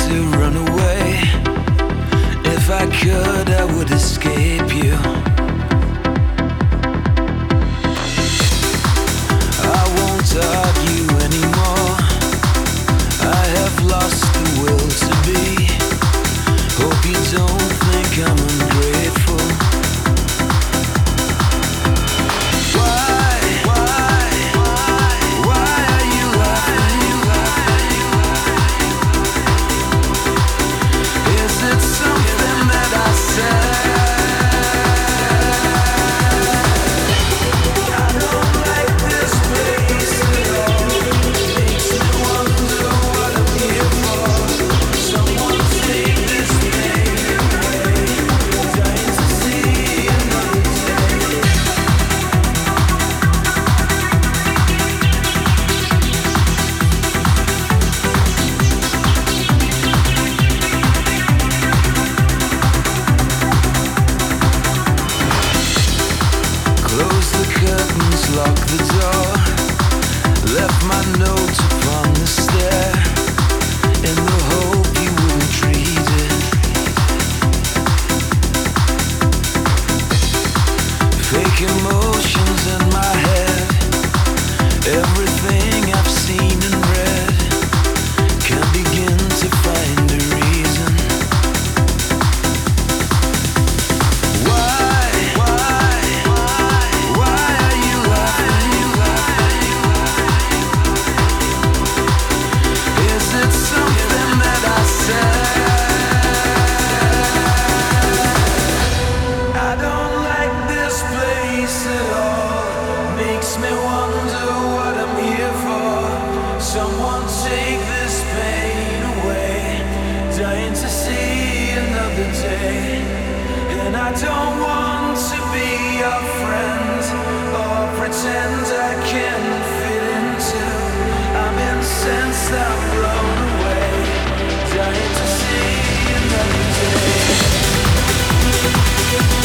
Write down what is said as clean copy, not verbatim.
to run away. If I could, I would escape you. I won't argue anymore. I have lost the will to be. Hope you don't think I'm ungrateful. Lock the door. Left my note upon the stair in the hope you wouldn't read it. Fake emotions in my head. Everything I've seen and read. Can't begin to find a reason. Someone take this pain away. Dying to see another day. And I don't want to be your friend or pretend I can fit into. I'm incensed, I'm blown away. Dying to see another day.